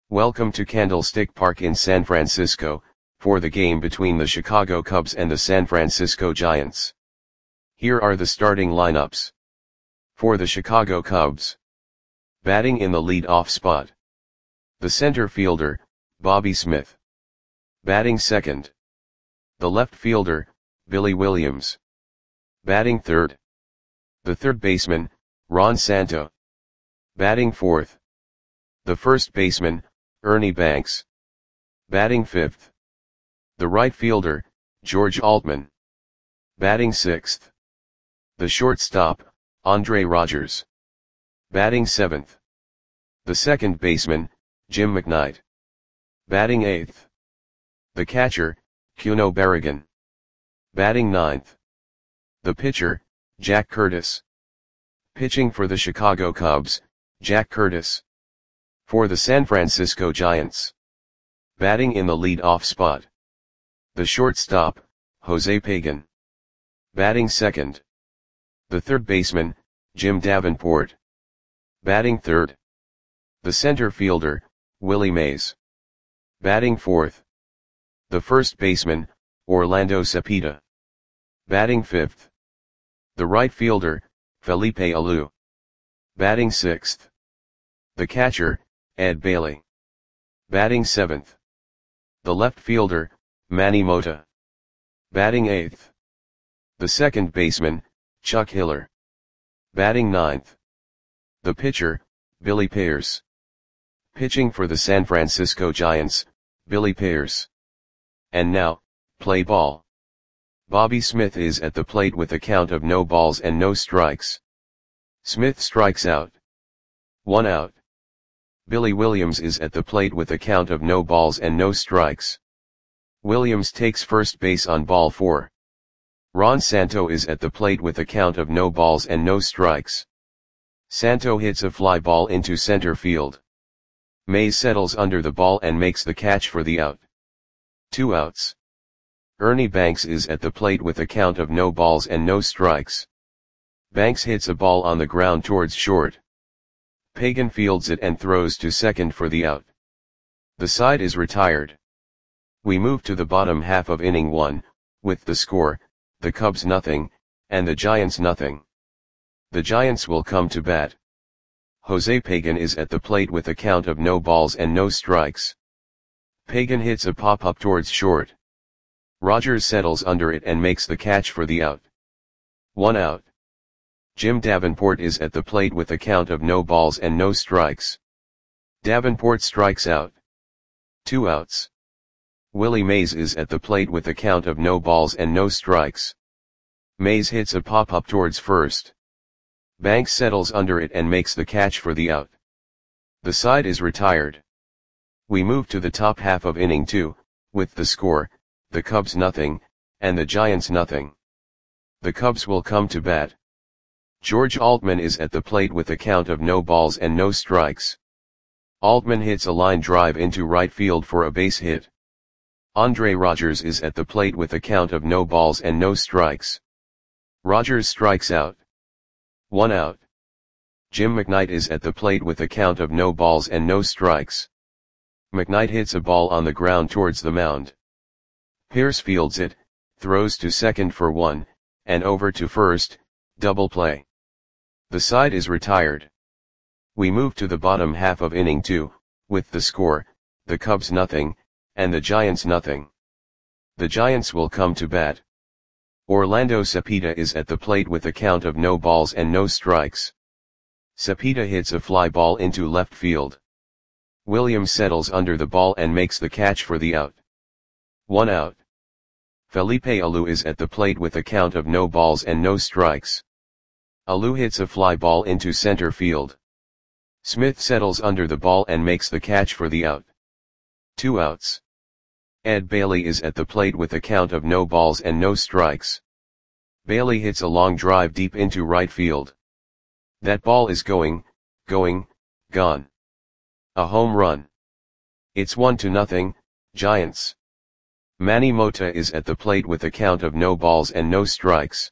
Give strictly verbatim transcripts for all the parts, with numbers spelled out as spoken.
Welcome to Candlestick Park in San Francisco, for the game between the Chicago Cubs and the San Francisco Giants. Here are the starting lineups. For the Chicago Cubs. Batting in the lead-off spot. The center fielder, Bobby Smith. Batting second. The left fielder, Billy Williams. Batting third. The third baseman, Ron Santo. Batting fourth. The first baseman, Ernie Banks. Batting fifth. The right fielder, George Altman. Batting sixth. The shortstop, Andre Rogers. Batting seventh. The second baseman, Jim McKnight. Batting eighth. The catcher, Cuno Barragan. Batting ninth. The pitcher, Jack Curtis. Pitching for the Chicago Cubs, Jack Curtis. For the San Francisco Giants. Batting in the lead-off spot. The shortstop, Jose Pagan. Batting second. The third baseman, Jim Davenport. Batting third. The center fielder, Willie Mays. Batting fourth. The first baseman, Orlando Cepeda. Batting fifth. The right fielder, Felipe Alou. Batting sixth. The catcher, Ed Bailey. Batting seventh. The left fielder, Manny Mota. Batting eighth. The second baseman, Chuck Hiller. Batting ninth. The pitcher, Billy Pierce. Pitching for the San Francisco Giants, Billy Pierce. And now, play ball. Bobby Smith is at the plate with a count of no balls and no strikes. Smith strikes out. One out. Billy Williams is at the plate with a count of no balls and no strikes. Williams takes first base on ball four. Ron Santo is at the plate with a count of no balls and no strikes. Santo hits a fly ball into center field. Mays settles under the ball and makes the catch for the out. Two outs. Ernie Banks is at the plate with a count of no balls and no strikes. Banks hits a ball on the ground towards short. Pagan fields it and throws to second for the out. The side is retired. We move to the bottom half of inning one, with the score, the Cubs nothing, and the Giants nothing. The Giants will come to bat. Jose Pagan is at the plate with a count of no balls and no strikes. Pagan hits a pop-up towards short. Rogers settles under it and makes the catch for the out. One out. Jim Davenport is at the plate with a count of no balls and no strikes. Davenport strikes out. Two outs. Willie Mays is at the plate with a count of no balls and no strikes. Mays hits a pop-up towards first. Banks settles under it and makes the catch for the out. The side is retired. We move to the top half of inning two, with the score, the Cubs nothing, and the Giants nothing. The Cubs will come to bat. George Altman is at the plate with a count of no balls and no strikes. Altman hits a line drive into right field for a base hit. Andre Rogers is at the plate with a count of no balls and no strikes. Rogers strikes out. One out. Jim McKnight is at the plate with a count of no balls and no strikes. McKnight hits a ball on the ground towards the mound. Pierce fields it, throws to second for one, and over to first, double play. The side is retired. We move to the bottom half of inning two, with the score, the Cubs nothing, and the Giants nothing. The Giants will come to bat. Orlando Cepeda is at the plate with a count of no balls and no strikes. Cepeda hits a fly ball into left field. Williams settles under the ball and makes the catch for the out. One out. Felipe Alou is at the plate with a count of no balls and no strikes. Alou hits a fly ball into center field. Smith settles under the ball and makes the catch for the out. Two outs. Ed Bailey is at the plate with a count of no balls and no strikes. Bailey hits a long drive deep into right field. That ball is going, going, gone. A home run. It's one to nothing, Giants. Manny Mota is at the plate with a count of no balls and no strikes.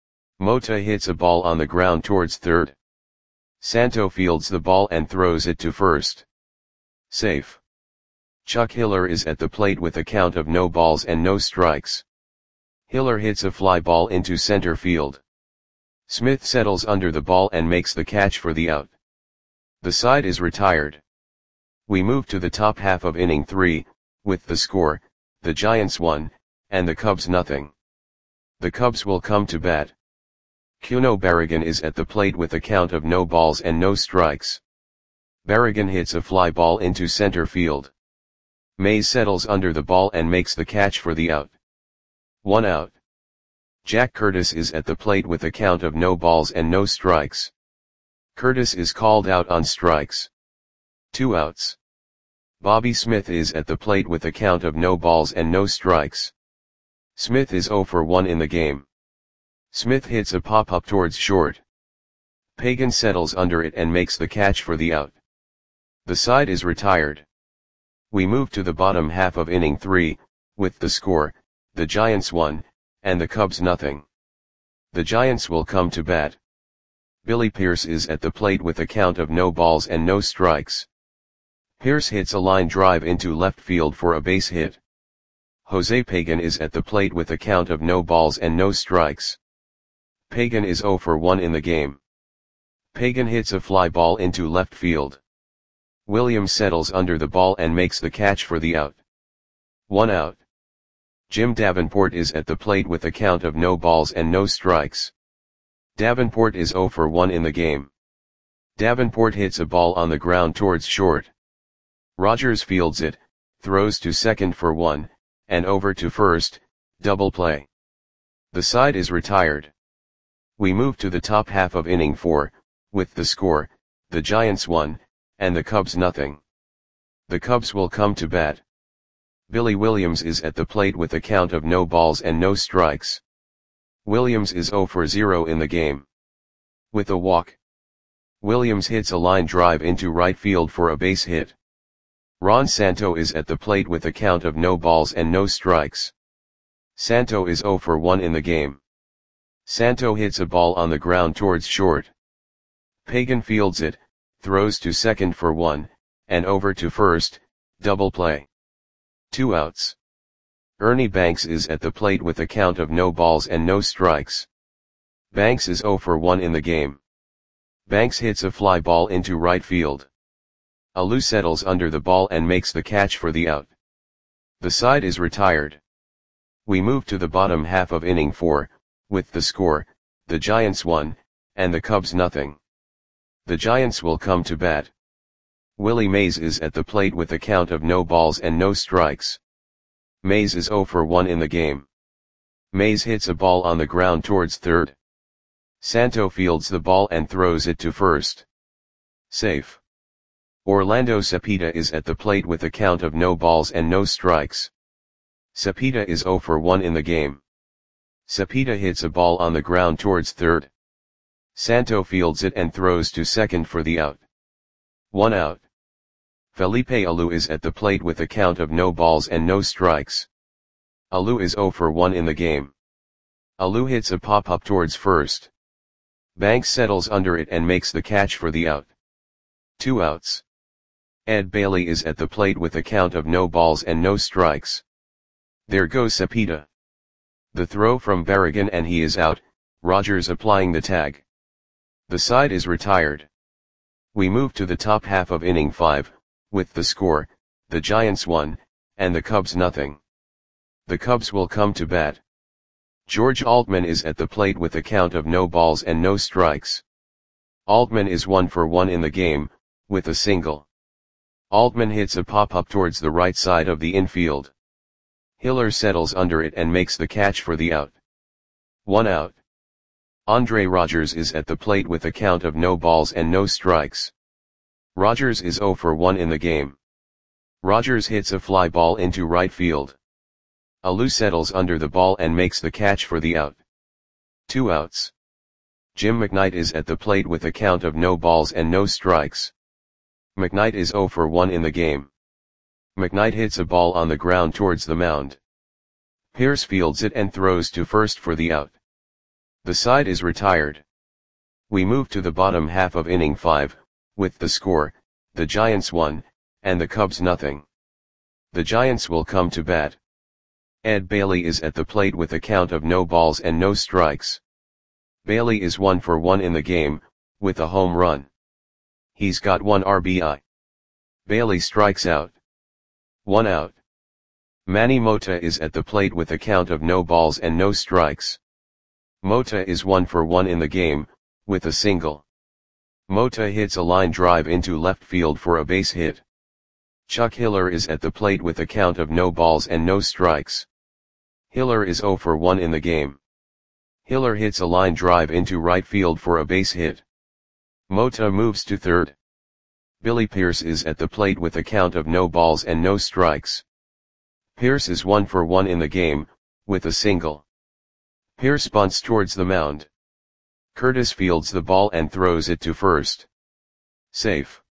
Mota hits a ball on the ground towards third. Santo fields the ball and throws it to first. Safe. Chuck Hiller is at the plate with a count of no balls and no strikes. Hiller hits a fly ball into center field. Smith settles under the ball and makes the catch for the out. The side is retired. We move to the top half of inning three, with the score, the Giants one, and the Cubs nothing. The Cubs will come to bat. Cuno Barragan is at the plate with a count of no balls and no strikes. Barragan hits a fly ball into center field. Mays settles under the ball and makes the catch for the out. One out. Jack Curtis is at the plate with a count of no balls and no strikes. Curtis is called out on strikes. Two outs. Bobby Smith is at the plate with a count of no balls and no strikes. Smith is oh for one in the game. Smith hits a pop-up towards short. Pagan settles under it and makes the catch for the out. The side is retired. We move to the bottom half of inning three, with the score, the Giants one, and the Cubs nothing. The Giants will come to bat. Billy Pierce is at the plate with a count of no balls and no strikes. Pierce hits a line drive into left field for a base hit. Jose Pagan is at the plate with a count of no balls and no strikes. Pagan is oh for one in the game. Pagan hits a fly ball into left field. Williams settles under the ball and makes the catch for the out. One out. Jim Davenport is at the plate with a count of no balls and no strikes. Davenport is oh for one in the game. Davenport hits a ball on the ground towards short. Rogers fields it, throws to second for one, and over to first, double play. The side is retired. We move to the top half of inning four, with the score, the Giants one, and the Cubs nothing. The Cubs will come to bat. Billy Williams is at the plate with a count of no balls and no strikes. Williams is oh for zero in the game. With a walk. Williams hits a line drive into right field for a base hit. Ron Santo is at the plate with a count of no balls and no strikes. Santo is oh for one in the game. Santo hits a ball on the ground towards short. Pagan fields it, throws to second for one, and over to first, double play. Two outs. Ernie Banks is at the plate with a count of no balls and no strikes. Banks is oh for one in the game. Banks hits a fly ball into right field. Alou settles under the ball and makes the catch for the out. The side is retired. We move to the bottom half of inning four, with the score, the Giants one, and the Cubs nothing. The Giants will come to bat. Willie Mays is at the plate with a count of no balls and no strikes. Mays is oh for one in the game. Mays hits a ball on the ground towards third. Santo fields the ball and throws it to first. Safe. Orlando Cepeda is at the plate with a count of no balls and no strikes. Cepeda is oh for one in the game. Cepeda hits a ball on the ground towards third. Santo fields it and throws to second for the out. One out. Felipe Alou is at the plate with a count of no balls and no strikes. Alou is oh for one in the game. Alou hits a pop-up towards first. Banks settles under it and makes the catch for the out. Two outs. Ed Bailey is at the plate with a count of no balls and no strikes. There goes Cepeda. The throw from Barragan and he is out, Rogers applying the tag. The side is retired. We move to the top half of inning five, with the score, the Giants one, and the Cubs nothing. The Cubs will come to bat. George Altman is at the plate with a count of no balls and no strikes. Altman is one for one in the game, with a single. Altman hits a pop-up towards the right side of the infield. Hiller settles under it and makes the catch for the out. One out. Andre Rogers is at the plate with a count of no balls and no strikes. Rogers is oh for one in the game. Rogers hits a fly ball into right field. Alou settles under the ball and makes the catch for the out. Two outs. Jim McKnight is at the plate with a count of no balls and no strikes. McKnight is oh for one in the game. McKnight hits a ball on the ground towards the mound. Pierce fields it and throws to first for the out. The side is retired. We move to the bottom half of inning five, with the score, the Giants one, and the Cubs nothing. The Giants will come to bat. Ed Bailey is at the plate with a count of no balls and no strikes. Bailey is one for one in the game, with a home run. He's got one R B I. Bailey strikes out. One out. Manny Mota is at the plate with a count of no balls and no strikes. Mota is one for one in the game, with a single. Mota hits a line drive into left field for a base hit. Chuck Hiller is at the plate with a count of no balls and no strikes. Hiller is zero for one in the game. Hiller hits a line drive into right field for a base hit. Mota moves to third. Billy Pierce is at the plate with a count of no balls and no strikes. Pierce is one for one in the game, with a single. Pierce bunts towards the mound. Curtis fields the ball and throws it to first. Safe.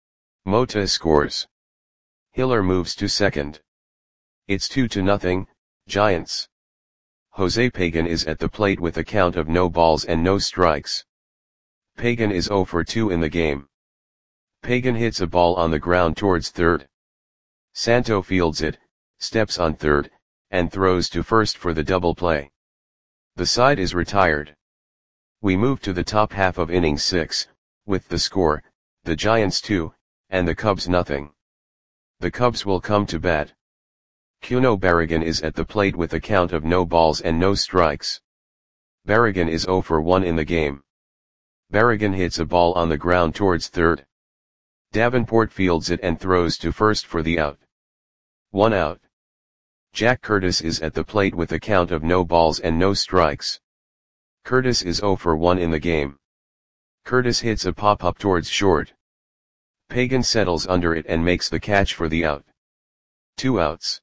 Mota scores. Hiller moves to second. It's two to nothing, Giants. Jose Pagan is at the plate with a count of no balls and no strikes. Pagan is zero for two in the game. Pagan hits a ball on the ground towards third. Santo fields it, steps on third, and throws to first for the double play. The side is retired. We move to the top half of inning six, with the score, the Giants two, and the Cubs nothing. The Cubs will come to bat. Cuno Barragan is at the plate with a count of no balls and no strikes. Barragan is zero for one in the game. Barragan hits a ball on the ground towards third. Davenport fields it and throws to first for the out. One out. Jack Curtis is at the plate with a count of no balls and no strikes. Curtis is zero for one in the game. Curtis hits a pop-up towards short. Pagan settles under it and makes the catch for the out. Two outs.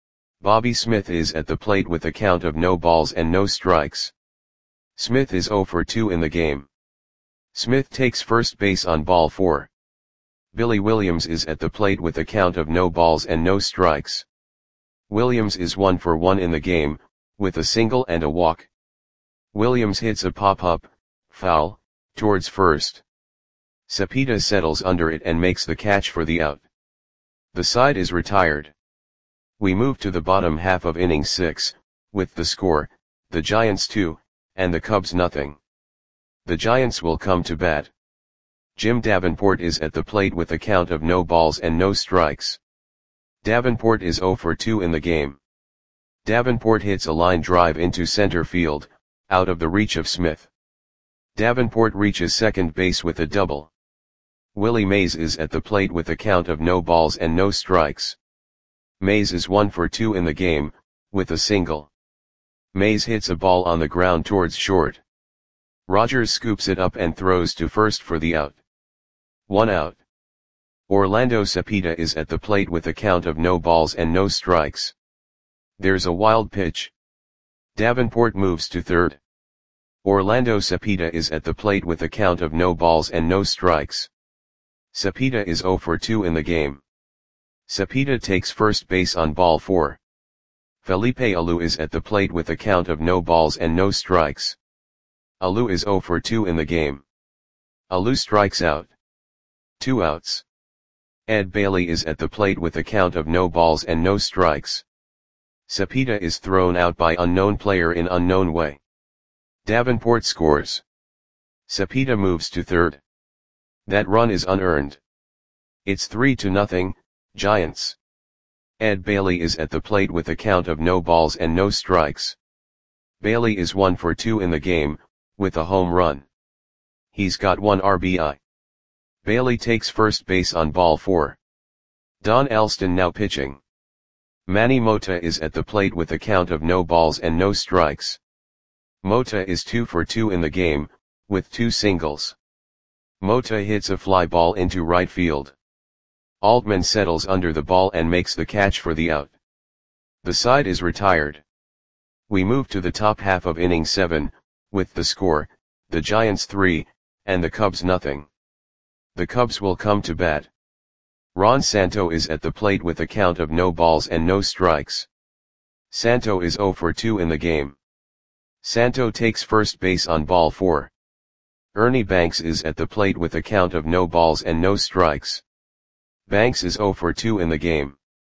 Bobby Smith is at the plate with a count of no balls and no strikes. Smith is zero for two in the game. Smith takes first base on ball four. Billy Williams is at the plate with a count of no balls and no strikes. Williams is one for one in the game, with a single and a walk. Williams hits a pop-up, foul, towards first. Cepeda settles under it and makes the catch for the out. The side is retired. We move to the bottom half of inning six, with the score, the Giants two, and the Cubs nothing. The Giants will come to bat. Jim Davenport is at the plate with a count of no balls and no strikes. Davenport is zero for two in the game. Davenport hits a line drive into center field, out of the reach of Smith. Davenport reaches second base with a double. Willie Mays is at the plate with a count of no balls and no strikes. Mays is one for two in the game, with a single. Mays hits a ball on the ground towards short. Rogers scoops it up and throws to first for the out. One out. Orlando Cepeda is at the plate with a count of no balls and no strikes. There's a wild pitch. Davenport moves to third. Orlando Cepeda is at the plate with a count of no balls and no strikes. Cepeda is zero for two in the game. Cepeda takes first base on ball four. Felipe Alou is at the plate with a count of no balls and no strikes. Alou is zero for two in the game. Alou strikes out. Two outs. Ed Bailey is at the plate with a count of no balls and no strikes. Cepeda is thrown out by unknown player in unknown way. Davenport scores. Cepeda moves to third. That run is unearned. It's three to nothing, Giants. Ed Bailey is at the plate with a count of no balls and no strikes. Bailey is one for two in the game, with a home run. He's got one R B I. Bailey takes first base on ball four. Don Alston now pitching. Manny Mota is at the plate with a count of no balls and no strikes. Mota is two for two in the game, with two singles. Mota hits a fly ball into right field. Altman settles under the ball and makes the catch for the out. The side is retired. We move to the top half of inning seven, with the score, the Giants three, and the Cubs nothing. The Cubs will come to bat. Ron Santo is at the plate with a count of no balls and no strikes. Santo is zero for two in the game. Santo takes first base on ball four. Ernie Banks is at the plate with a count of no balls and no strikes. Banks is zero for two in the game.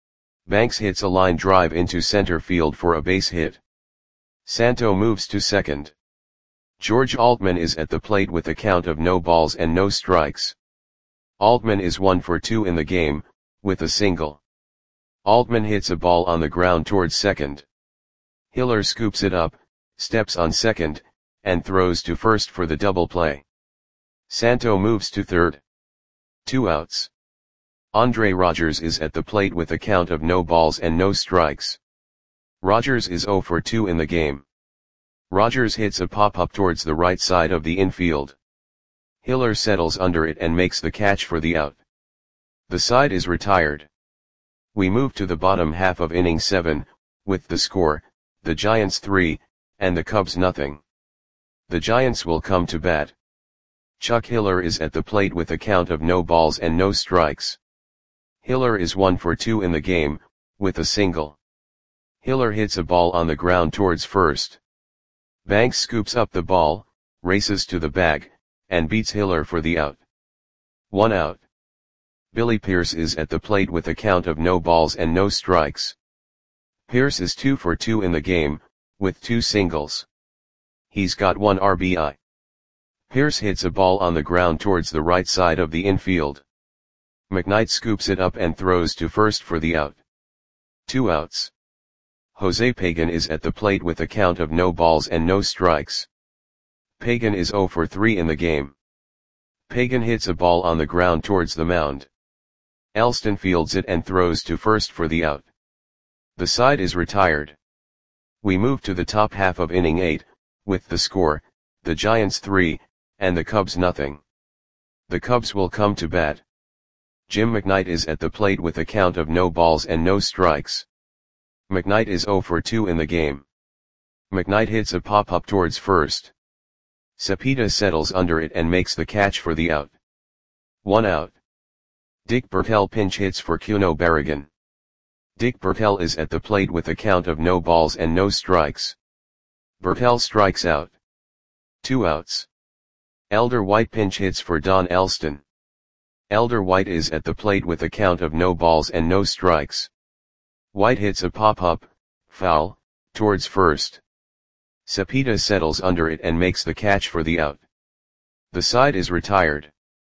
Banks hits a line drive into center field for a base hit. Santo moves to second. George Altman is at the plate with a count of no balls and no strikes. Altman is one for two in the game, with a single. Altman hits a ball on the ground towards second. Hiller scoops it up, steps on second, and throws to first for the double play. Santo moves to third. Two outs. Andre Rogers is at the plate with a count of no balls and no strikes. Rogers is zero for two in the game. Rogers hits a pop-up towards the right side of the infield. Hiller settles under it and makes the catch for the out. The side is retired. We move to the bottom half of inning seven, with the score, the Giants three, and the Cubs nothing. The Giants will come to bat. Chuck Hiller is at the plate with a count of no balls and no strikes. Hiller is one for two in the game, with a single. Hiller hits a ball on the ground towards first. Banks scoops up the ball, races to the bag, and beats Hiller for the out. One out. Billy Pierce is at the plate with a count of no balls and no strikes. Pierce is two for two in the game, with two singles. He's got one R B I. Pierce hits a ball on the ground towards the right side of the infield. McKnight scoops it up and throws to first for the out. Two outs. Jose Pagan is at the plate with a count of no balls and no strikes. Pagan is zero for three in the game. Pagan hits a ball on the ground towards the mound. Elston fields it and throws to first for the out. The side is retired. We move to the top half of inning eight, with the score, the Giants three, and the Cubs nothing. The Cubs will come to bat. Jim McKnight is at the plate with a count of no balls and no strikes. McKnight is zero for two in the game. McKnight hits a pop-up towards first. Cepeda settles under it and makes the catch for the out. One out. Dick Bertel pinch hits for Cuno Barragan. Dick Bertel is at the plate with a count of no balls and no strikes. Bertel strikes out. Two outs. Elder White pinch hits for Don Elston. Elder White is at the plate with a count of no balls and no strikes. White hits a pop-up, foul, towards first. Cepeda settles under it and makes the catch for the out. The side is retired.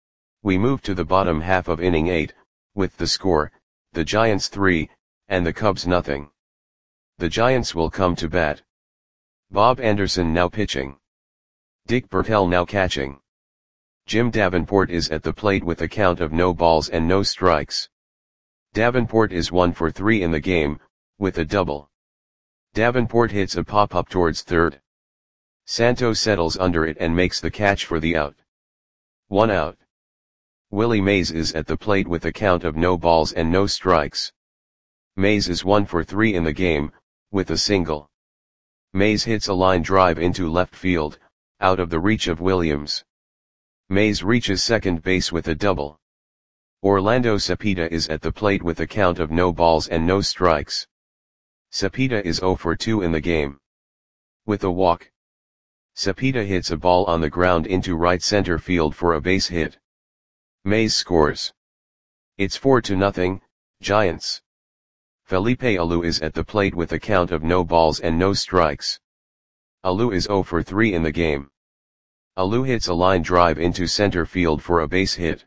We move to the bottom half of inning eight, with the score, the Giants three, and the Cubs nothing. The Giants will come to bat. Bob Anderson now pitching. Dick Bertel now catching. Jim Davenport is at the plate with a count of no balls and no strikes. Davenport is one for three in the game, with a double. Davenport hits a pop-up towards third. Santo settles under it and makes the catch for the out. One out. Willie Mays is at the plate with a count of no balls and no strikes. Mays is one for three in the game, with a single. Mays hits a line drive into left field, out of the reach of Williams. Mays reaches second base with a double. Orlando Cepeda is at the plate with a count of no balls and no strikes. Cepeda is zero for two in the game. With a walk. Cepeda hits a ball on the ground into right center field for a base hit. Mays scores. It's four to nothing, Giants. Felipe Alou is at the plate with a count of no balls and no strikes. Alou is zero for three in the game. Alou hits a line drive into center field for a base hit.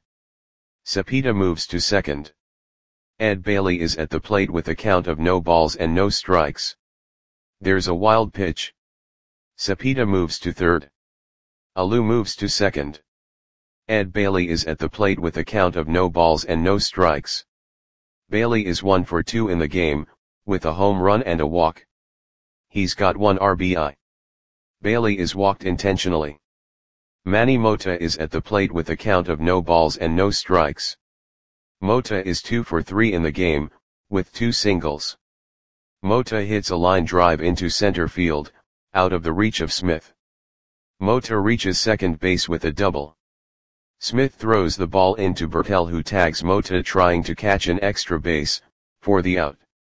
Cepeda moves to second. Ed Bailey is at the plate with a count of no balls and no strikes. There's a wild pitch. Cepeda moves to third. Alou moves to second. Ed Bailey is at the plate with a count of no balls and no strikes. Bailey is one for two in the game, with a home run and a walk. He's got one R B I. Bailey is walked intentionally. Manny Mota is at the plate with a count of no balls and no strikes. Mota is two for three in the game, with two singles. Mota hits a line drive into center field, out of the reach of Smith. Mota reaches second base with a double. Smith throws the ball into Bertel, who tags Mota trying to catch an extra base, for the out.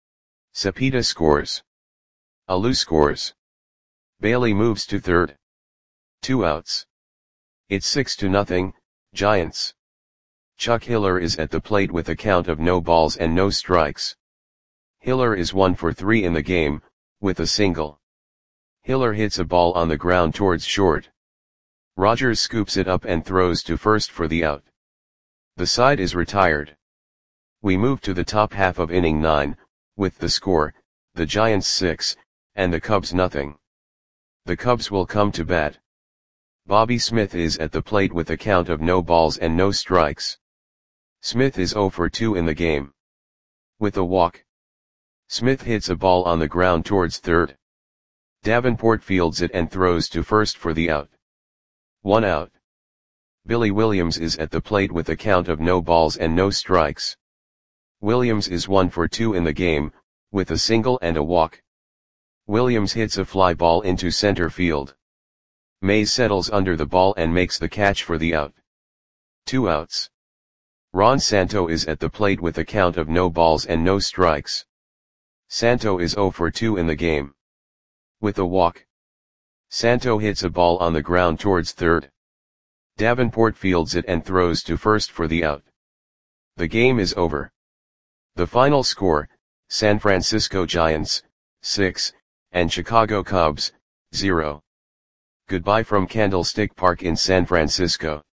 Cepeda scores. Alou scores. Bailey moves to third. Two outs. It's six to nothing, Giants. Chuck Hiller is at the plate with a count of no balls and no strikes. Hiller is one for three in the game, with a single. Hiller hits a ball on the ground towards short. Rogers scoops it up and throws to first for the out. The side is retired. We move to the top half of inning nine, with the score, the Giants six, and the Cubs nothing. The Cubs will come to bat. Bobby Smith is at the plate with a count of no balls and no strikes. Smith is zero for two in the game. With a walk. Smith hits a ball on the ground towards third. Davenport fields it and throws to first for the out. One out. Billy Williams is at the plate with a count of no balls and no strikes. Williams is one for two in the game, with a single and a walk. Williams hits a fly ball into center field. Mays settles under the ball and makes the catch for the out. Two outs. Ron Santo is at the plate with a count of no balls and no strikes. Santo is zero for two in the game. With a walk. Santo hits a ball on the ground towards third. Davenport fields it and throws to first for the out. The game is over. The final score, San Francisco Giants, six, and Chicago Cubs, zero. Goodbye from Candlestick Park in San Francisco.